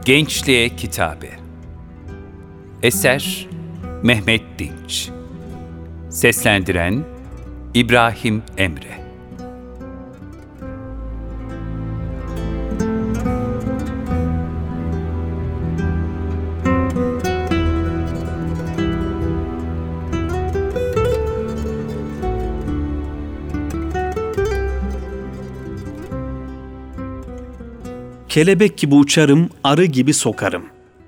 Gençliğe Kitabe. Eser Mehmet Dinç. Seslendiren İbrahim Emre. Kelebek gibi uçarım, arı gibi sokarım.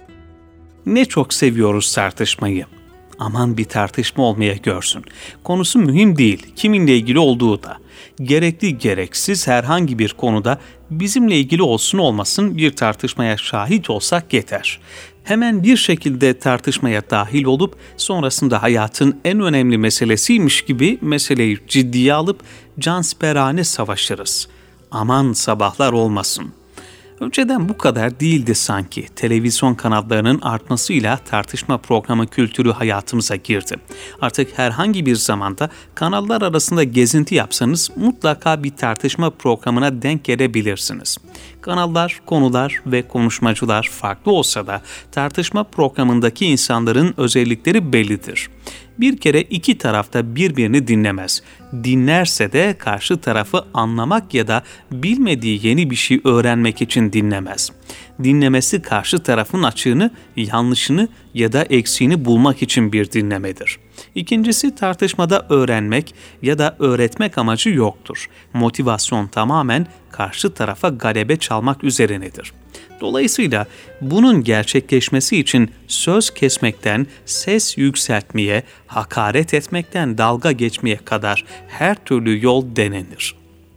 Ne çok seviyoruz tartışmayı. Aman bir tartışma olmaya görsün. Konusu mühim değil, kiminle ilgili olduğu da. Gerekli gereksiz herhangi bir konuda bizimle ilgili olsun olmasın bir tartışmaya şahit olsak yeter. Hemen bir şekilde tartışmaya dahil olup sonrasında hayatın en önemli meselesiymiş gibi meseleyi ciddiye alıp cansiperane savaşırız. Aman sabahlar olmasın. Önceden bu kadar değildi sanki. Televizyon kanallarının artmasıyla tartışma programı kültürü hayatımıza girdi. Artık herhangi bir zamanda kanallar arasında gezinti yapsanız mutlaka bir tartışma programına denk gelebilirsiniz. Kanallar, konular ve konuşmacılar farklı olsa da tartışma programındaki insanların özellikleri bellidir. Bir kere iki tarafta birbirini dinlemez. Dinlerse de karşı tarafı anlamak ya da bilmediği yeni bir şey öğrenmek için dinlemez. Dinlemesi karşı tarafın açığını, yanlışını ya da eksiğini bulmak için bir dinlemedir. İkincisi, tartışmada öğrenmek ya da öğretmek amacı yoktur. Motivasyon tamamen karşı tarafa galebe çalmak üzerinedir. Dolayısıyla bunun gerçekleşmesi için söz kesmekten ses yükseltmeye, hakaret etmekten dalga geçmeye kadar her türlü yol denenir.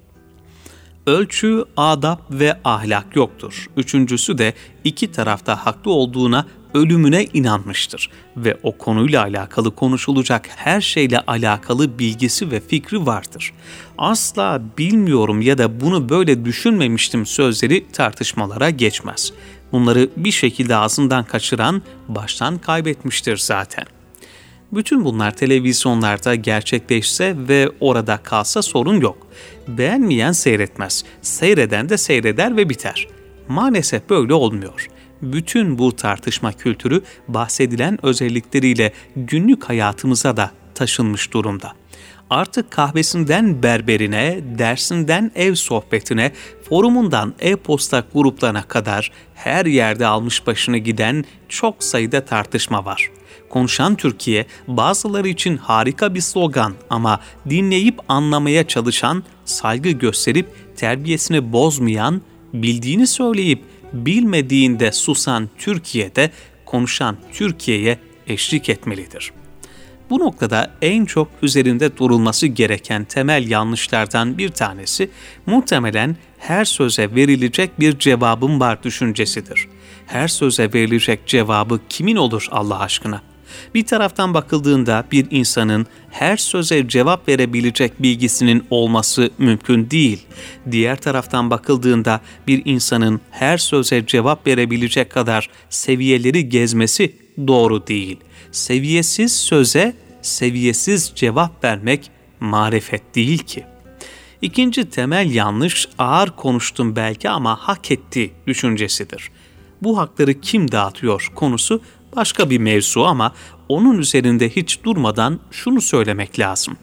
Ölçü, adap ve ahlak yoktur. Üçüncüsü de iki tarafta haklı olduğuna ölümüne inanmıştır ve o konuyla alakalı konuşulacak her şeyle alakalı bilgisi ve fikri vardır. Asla bilmiyorum ya da bunu böyle düşünmemiştim sözleri tartışmalara geçmez. Bunları bir şekilde ağzından kaçıran baştan kaybetmiştir zaten. Bütün bunlar televizyonlarda gerçekleşse ve orada kalsa sorun yok. Beğenmeyen seyretmez, seyreden de seyreder ve biter. Maalesef böyle olmuyor. Bütün bu tartışma kültürü bahsedilen özellikleriyle günlük hayatımıza da taşınmış durumda. Artık kahvesinden berberine, dersinden ev sohbetine, forumundan e-posta gruplarına kadar her yerde almış başını giden çok sayıda tartışma var. Konuşan Türkiye bazıları için harika bir slogan ama dinleyip anlamaya çalışan, saygı gösterip terbiyesini bozmayan, bildiğini söyleyip bilmediğinde susan Türkiye'de konuşan Türkiye'ye eşlik etmelidir. Bu noktada en çok üzerinde durulması gereken temel yanlışlardan bir tanesi muhtemelen her söze verilecek bir cevabım var düşüncesidir. Her söze verilecek cevabı kimin olur Allah aşkına? Bir taraftan bakıldığında bir insanın her söze cevap verebilecek bilgisinin olması mümkün değil. Diğer taraftan bakıldığında bir insanın her söze cevap verebilecek kadar seviyeleri gezmesi doğru değil. Seviyesiz söze seviyesiz cevap vermek marifet değil ki. İkinci temel yanlış ağır konuştum belki ama hak etti düşüncesidir. Bu hakları kim dağıtıyor konusu başka bir mevzu ama onun üzerinde hiç durmadan şunu söylemek lazım.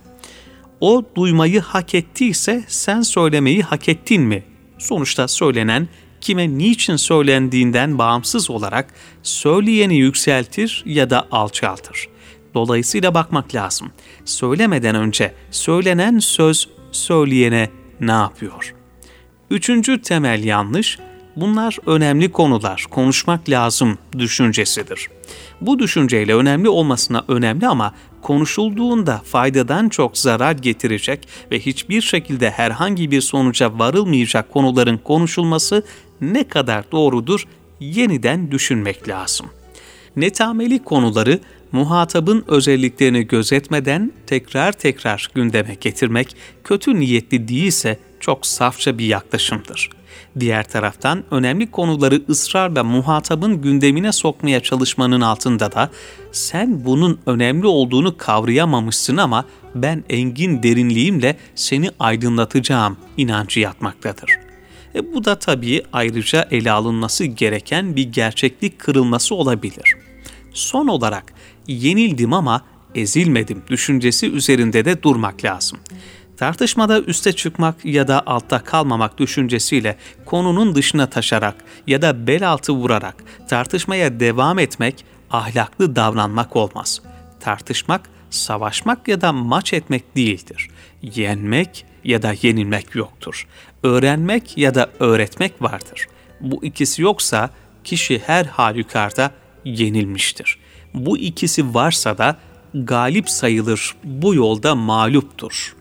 O duymayı hak ettiyse sen söylemeyi hak ettin mi? Sonuçta söylenen kime niçin söylendiğinden bağımsız olarak söyleyeni yükseltir ya da alçaltır. Dolayısıyla bakmak lazım. Söylemeden önce söylenen söz söyleyene ne yapıyor? Üçüncü temel yanlış, bunlar önemli konular, konuşmak lazım düşüncesidir. Bu düşünceyle önemli olmasına önemli ama konuşulduğunda faydadan çok zarar getirecek ve hiçbir şekilde herhangi bir sonuca varılmayacak konuların konuşulması ne kadar doğrudur yeniden düşünmek lazım. Netameli konuları muhatabın özelliklerini gözetmeden tekrar gündeme getirmek kötü niyetli değilse çok safça bir yaklaşımdır. Diğer taraftan önemli konuları ısrarla muhatabın gündemine sokmaya çalışmanın altında da sen bunun önemli olduğunu kavrayamamışsın ama ben engin derinliğimle seni aydınlatacağım inancı yatmaktadır. Bu da tabii ayrıca ele alınması gereken bir gerçeklik kırılması olabilir. Son olarak yenildim ama ezilmedim düşüncesi üzerinde de durmak lazım. Tartışmada üste çıkmak ya da altta kalmamak düşüncesiyle konunun dışına taşarak ya da bel altı vurarak tartışmaya devam etmek ahlaklı davranmak olmaz. Tartışmak, savaşmak ya da maç etmek değildir. Yenmek ya da yenilmek yoktur. Öğrenmek ya da öğretmek vardır. Bu ikisi yoksa kişi her halükarda yenilmiştir. Bu ikisi varsa da galip sayılır, bu yolda mağluptur.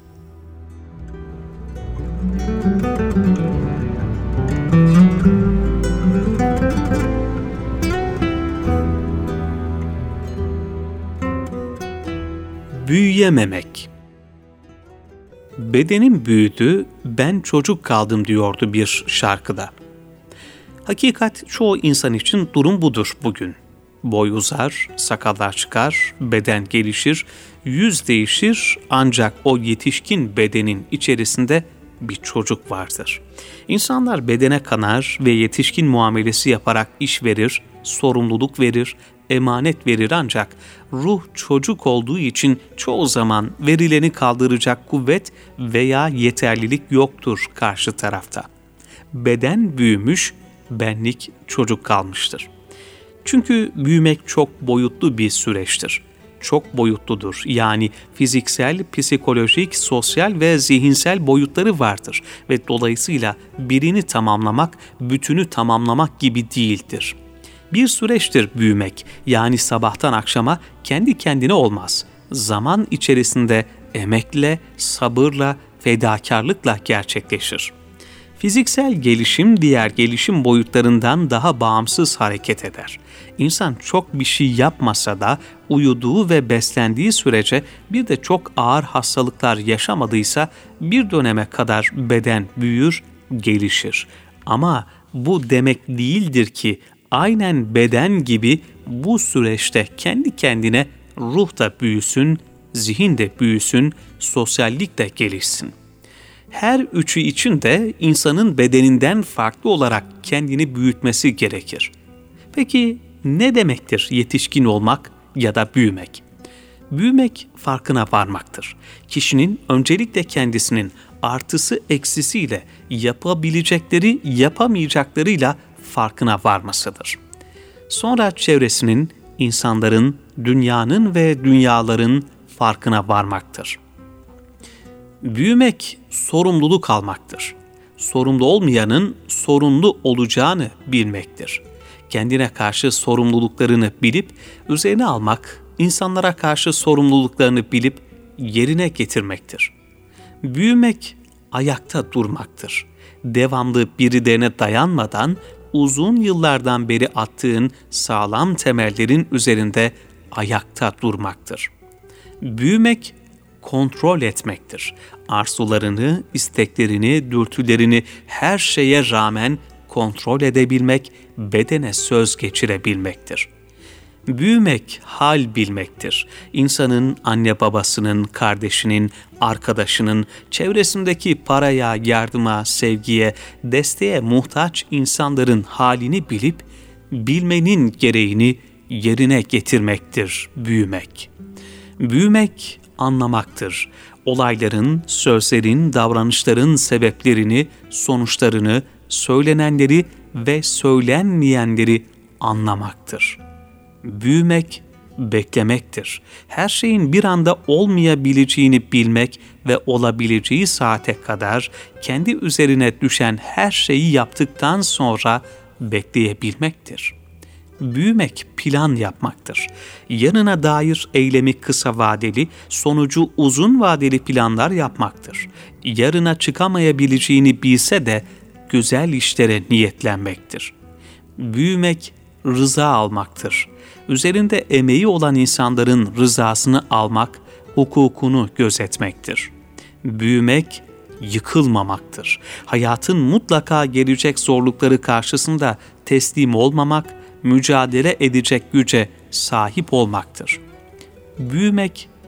Büyüyememek. Bedenim büyüdü, ben çocuk kaldım diyordu bir şarkıda. Hakikat çoğu insan için durum budur bugün. Boy uzar, sakallar çıkar, beden gelişir, yüz değişir ancak o yetişkin bedenin içerisinde bir çocuk vardır. İnsanlar bedene kanar ve yetişkin muamelesi yaparak iş verir, sorumluluk verir, emanet verir ancak ruh çocuk olduğu için çoğu zaman verileni kaldıracak kuvvet veya yeterlilik yoktur karşı tarafta. Beden büyümüş, benlik çocuk kalmıştır. Çünkü büyümek çok boyutlu bir süreçtir. Çok boyutludur. Yani fiziksel, psikolojik, sosyal ve zihinsel boyutları vardır ve dolayısıyla birini tamamlamak, bütünü tamamlamak gibi değildir. Bir süreçtir büyümek, yani sabahtan akşama kendi kendine olmaz. Zaman içerisinde emekle, sabırla, fedakarlıkla gerçekleşir. Fiziksel gelişim diğer gelişim boyutlarından daha bağımsız hareket eder. İnsan çok bir şey yapmasa da uyuduğu ve beslendiği sürece bir de çok ağır hastalıklar yaşamadıysa bir döneme kadar beden büyür, gelişir. Ama bu demek değildir ki aynen beden gibi bu süreçte kendi kendine ruh da büyüsün, zihin de büyüsün, sosyallik de gelişsin. Her üçü için de insanın bedeninden farklı olarak kendini büyütmesi gerekir. Peki ne demektir yetişkin olmak ya da büyümek? Büyümek farkına varmaktır. Kişinin öncelikle kendisinin artısı eksisiyle yapabilecekleri yapamayacaklarıyla farkına varmasıdır. Sonra çevresinin, insanların, dünyanın ve dünyaların farkına varmaktır. Büyümek sorumluluk almaktır. Sorumlu olmayanın sorumlu olacağını bilmektir. Kendine karşı sorumluluklarını bilip üzerine almak, insanlara karşı sorumluluklarını bilip yerine getirmektir. Büyümek ayakta durmaktır. Devamlı birilerine dayanmadan uzun yıllardan beri attığın sağlam temellerin üzerinde ayakta durmaktır. Büyümek kontrol etmektir. Arzularını, isteklerini, dürtülerini her şeye rağmen kontrol edebilmek, bedene söz geçirebilmektir. Büyümek hal bilmektir. İnsanın anne babasının, kardeşinin, arkadaşının, çevresindeki paraya, yardıma, sevgiye, desteğe muhtaç insanların halini bilip, bilmenin gereğini yerine getirmektir büyümek. Büyümek anlamaktır. Olayların, sözlerin, davranışların sebeplerini, sonuçlarını, söylenenleri ve söylenmeyenleri anlamaktır. Büyümek, beklemektir. Her şeyin bir anda olmayabileceğini bilmek ve olabileceği saate kadar kendi üzerine düşen her şeyi yaptıktan sonra bekleyebilmektir. Büyümek plan yapmaktır. Yarına dair eylemi kısa vadeli, sonucu uzun vadeli planlar yapmaktır. Yarına çıkamayabileceğini bilse de güzel işlere niyetlenmektir. Büyümek rıza almaktır. Üzerinde emeği olan insanların rızasını almak, hukukunu gözetmektir. Büyümek yıkılmamaktır. Hayatın mutlaka gelecek zorlukları karşısında teslim olmamak, mücadele edecek güce sahip olmaktır. Büyümek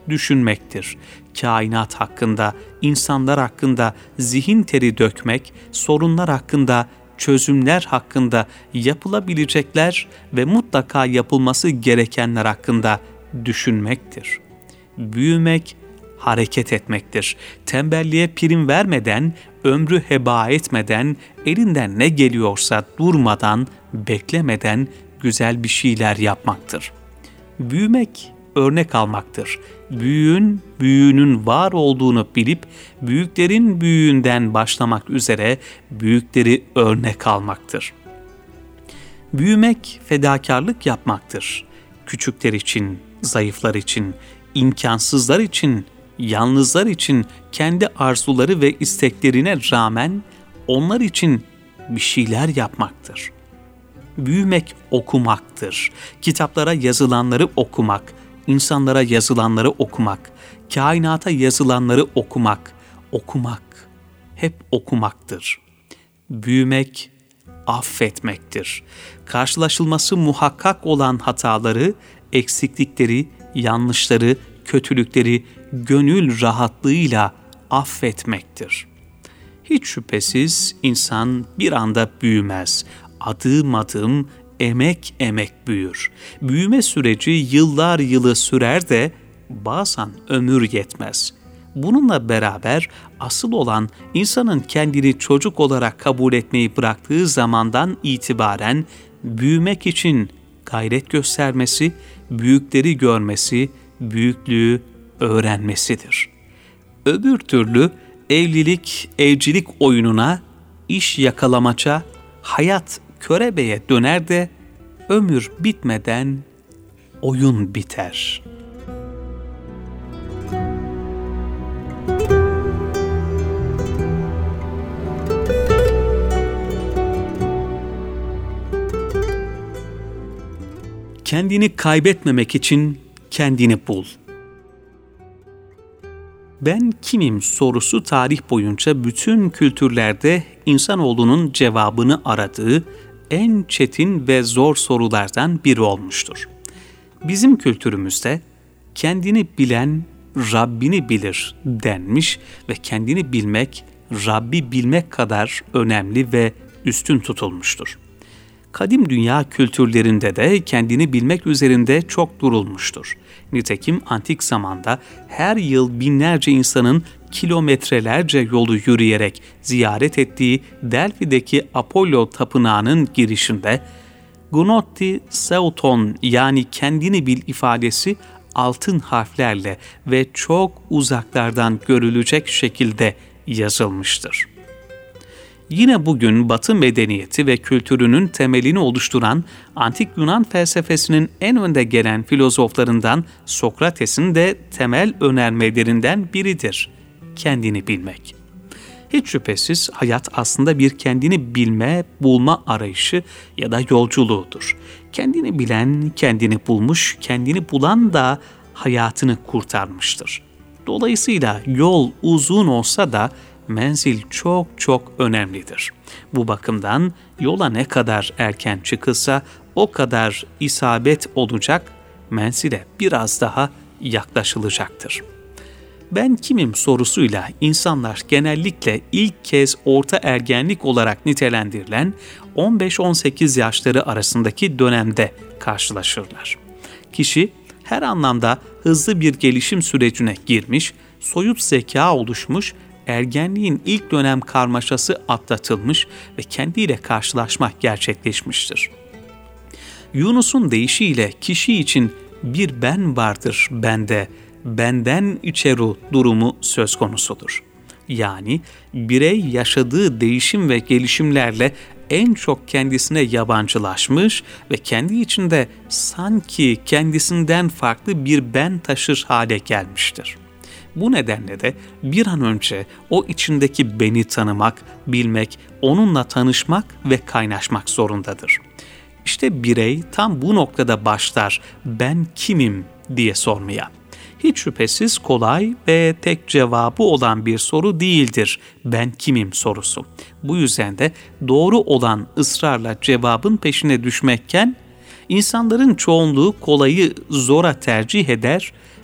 düşünmektir. Kainat hakkında, insanlar hakkında zihin teri dökmek, sorunlar hakkında, çözümler hakkında, yapılabilecekler ve mutlaka yapılması gerekenler hakkında düşünmektir. Büyümek, hareket etmektir. Tembelliğe prim vermeden, ömrü heba etmeden, elinden ne geliyorsa durmadan, beklemeden güzel bir şeyler yapmaktır. Büyümek, örnek almaktır. Büyüğünün var olduğunu bilip, büyüklerin büyüğünden başlamak üzere büyükleri örnek almaktır. Büyümek, fedakarlık yapmaktır. Küçükler için, zayıflar için, imkansızlar için, yalnızlar için kendi arzuları ve isteklerine rağmen onlar için bir şeyler yapmaktır. Büyümek okumaktır. Kitaplara yazılanları okumak, insanlara yazılanları okumak, kainata yazılanları okumak hep okumaktır. Büyümek, affetmektir. Karşılaşılması muhakkak olan hataları, eksiklikleri, yanlışları, kötülükleri gönül rahatlığıyla affetmektir. Hiç şüphesiz insan bir anda büyümez. Adım adım, emek emek büyür. Büyüme süreci yıllar yılı sürer de bazen ömür yetmez. Bununla beraber asıl olan insanın kendini çocuk olarak kabul etmeyi bıraktığı zamandan itibaren büyümek için gayret göstermesi, büyükleri görmesi, büyüklüğü öğrenmesidir. Öbür türlü evcilik oyununa, iş yakalamaça, hayat körebeye döner de ömür bitmeden oyun biter. Kendini kaybetmemek için kendini bul. Ben kimim sorusu tarih boyunca bütün kültürlerde insanoğlunun cevabını aradığı en çetin ve zor sorulardan biri olmuştur. Bizim kültürümüzde kendini bilen Rabbini bilir denmiş ve kendini bilmek Rabbi bilmek kadar önemli ve üstün tutulmuştur. Kadim dünya kültürlerinde de kendini bilmek üzerinde çok durulmuştur. Nitekim antik zamanda her yıl binlerce insanın kilometrelerce yolu yürüyerek ziyaret ettiği Delfi'deki Apollo tapınağının girişinde Gnoti Seuton yani kendini bil ifadesi altın harflerle ve çok uzaklardan görülecek şekilde yazılmıştır. Yine bugün Batı medeniyeti ve kültürünün temelini oluşturan antik Yunan felsefesinin en önde gelen filozoflarından Sokrates'in de temel önermelerinden biridir. Kendini bilmek. Hiç şüphesiz hayat aslında bir kendini bilme, bulma arayışı ya da yolculuğudur. Kendini bilen, kendini bulmuş, kendini bulan da hayatını kurtarmıştır. Dolayısıyla yol uzun olsa da menzil çok çok önemlidir. Bu bakımdan yola ne kadar erken çıkılsa o kadar isabet olacak, menzile biraz daha yaklaşılacaktır. Ben kimim sorusuyla insanlar genellikle ilk kez orta ergenlik olarak nitelendirilen 15-18 yaşları arasındaki dönemde karşılaşırlar. Kişi her anlamda hızlı bir gelişim sürecine girmiş, soyut zeka oluşmuş, ergenliğin ilk dönem karmaşası atlatılmış ve kendiyle karşılaşmak gerçekleşmiştir. Yunus'un deyişiyle kişi için bir ben vardır bende, benden içeru durumu söz konusudur. Yani birey yaşadığı değişim ve gelişimlerle en çok kendisine yabancılaşmış ve kendi içinde sanki kendisinden farklı bir ben taşır hale gelmiştir. Bu nedenle de bir an önce o içindeki beni tanımak, bilmek, onunla tanışmak ve kaynaşmak zorundadır. İşte birey tam bu noktada başlar ben kimim diye sormaya. Hiç şüphesiz kolay ve tek cevabı olan bir soru değildir ben kimim sorusu. Bu yüzden de doğru olan ısrarla cevabın peşine düşmekken, insanların çoğunluğu kolayı zora tercih eder,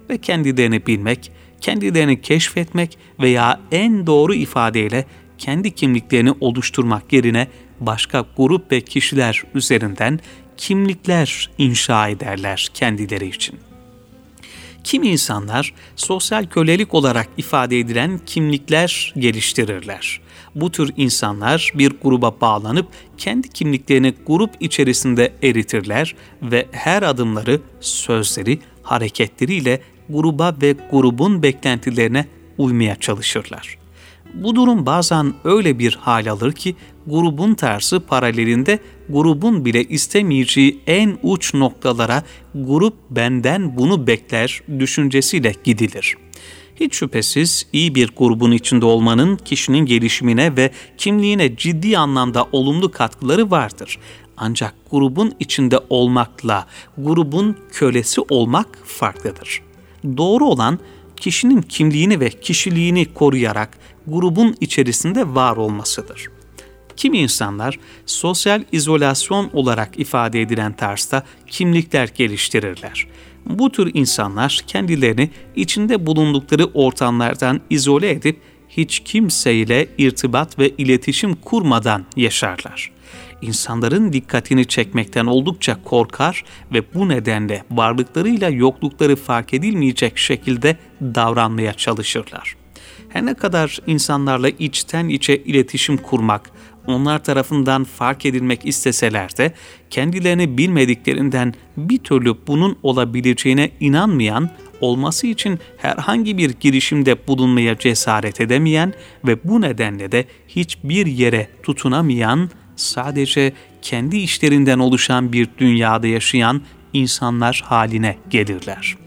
ve kendilerini bilmek, kendilerini keşfetmek veya en doğru ifadeyle kendi kimliklerini oluşturmak yerine başka grup ve kişiler üzerinden kimlikler inşa ederler kendileri için. Kimi insanlar sosyal kölelik olarak ifade edilen kimlikler geliştirirler. Bu tür insanlar bir gruba bağlanıp kendi kimliklerini grup içerisinde eritirler ve her adımları, sözleri, hareketleriyle gruba ve grubun beklentilerine uymaya çalışırlar. Bu durum bazen öyle bir hal alır ki grubun tersi paralelinde grubun bile istemeyeceği en uç noktalara grup benden bunu bekler düşüncesiyle gidilir. Hiç şüphesiz iyi bir grubun içinde olmanın kişinin gelişimine ve kimliğine ciddi anlamda olumlu katkıları vardır. Ancak grubun içinde olmakla grubun kölesi olmak farklıdır. Doğru olan kişinin kimliğini ve kişiliğini koruyarak grubun içerisinde var olmasıdır. Kimi insanlar sosyal izolasyon olarak ifade edilen tarzda kimlikler geliştirirler. Bu tür insanlar kendilerini içinde bulundukları ortamlardan izole edip hiç kimseyle irtibat ve iletişim kurmadan yaşarlar. İnsanların dikkatini çekmekten oldukça korkar ve bu nedenle varlıklarıyla yoklukları fark edilmeyecek şekilde davranmaya çalışırlar. Her ne kadar insanlarla içten içe iletişim kurmak, onlar tarafından fark edilmek isteseler de kendilerini bilmediklerinden bir türlü bunun olabileceğine inanmayan, olması için herhangi bir girişimde bulunmaya cesaret edemeyen ve bu nedenle de hiçbir yere tutunamayan, sadece kendi işlerinden oluşan bir dünyada yaşayan insanlar haline gelirler.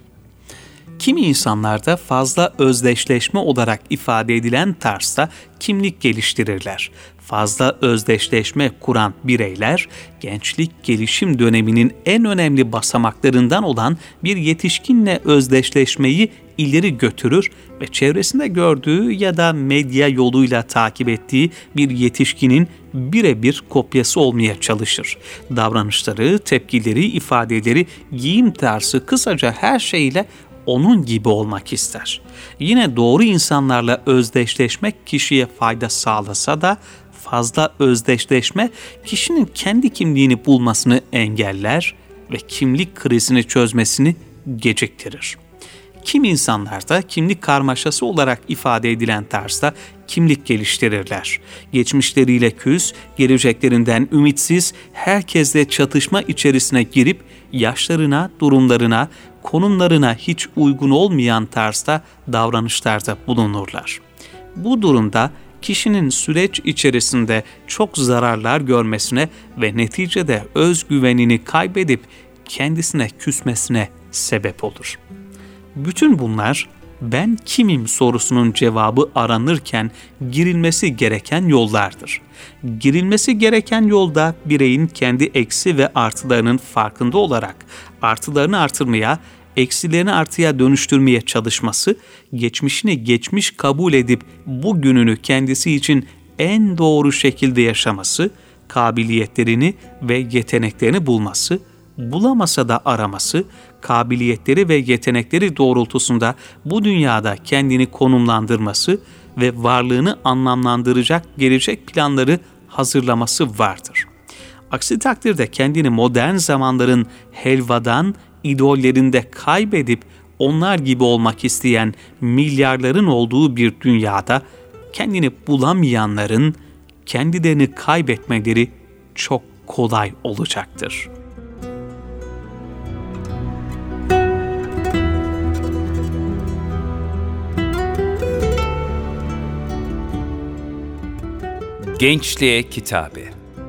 Kimi insanlarda fazla özdeşleşme olarak ifade edilen tarzda kimlik geliştirirler. Fazla özdeşleşme kuran bireyler, gençlik gelişim döneminin en önemli basamaklarından olan bir yetişkinle özdeşleşmeyi ileri götürür ve çevresinde gördüğü ya da medya yoluyla takip ettiği bir yetişkinin birebir kopyası olmaya çalışır. Davranışları, tepkileri, ifadeleri, giyim tarzı, kısaca her şeyle onun gibi olmak ister. Yine doğru insanlarla özdeşleşmek kişiye fayda sağlasa da fazla özdeşleşme kişinin kendi kimliğini bulmasını engeller ve kimlik krizini çözmesini geciktirir. Kim insanlar da kimlik karmaşası olarak ifade edilen tarzda kimlik geliştirirler. Geçmişleriyle küs, geleceklerinden ümitsiz, herkesle çatışma içerisine girip yaşlarına, durumlarına, konumlarına hiç uygun olmayan tarzda davranışlarda bulunurlar. Bu durumda kişinin süreç içerisinde çok zararlar görmesine ve neticede özgüvenini kaybedip kendisine küsmesine sebep olur. Bütün bunlar ben kimim sorusunun cevabı aranırken girilmesi gereken yollardır. Girilmesi gereken yolda bireyin kendi eksi ve artılarının farkında olarak artılarını artırmaya, eksilerini artıya dönüştürmeye çalışması, geçmişini geçmiş kabul edip bugününü kendisi için en doğru şekilde yaşaması, kabiliyetlerini ve yeteneklerini bulması, bulamasa da araması, kabiliyetleri ve yetenekleri doğrultusunda bu dünyada kendini konumlandırması ve varlığını anlamlandıracak gelecek planları hazırlaması vardır. Aksi takdirde kendini modern zamanların helvadan, idollerinde kaybedip onlar gibi olmak isteyen milyarların olduğu bir dünyada kendini bulamayanların kendilerini kaybetmeleri çok kolay olacaktır. Gençliğe Kitabe.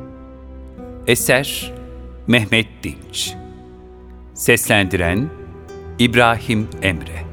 Eser Mehmet Dinç. Seslendiren İbrahim Emre.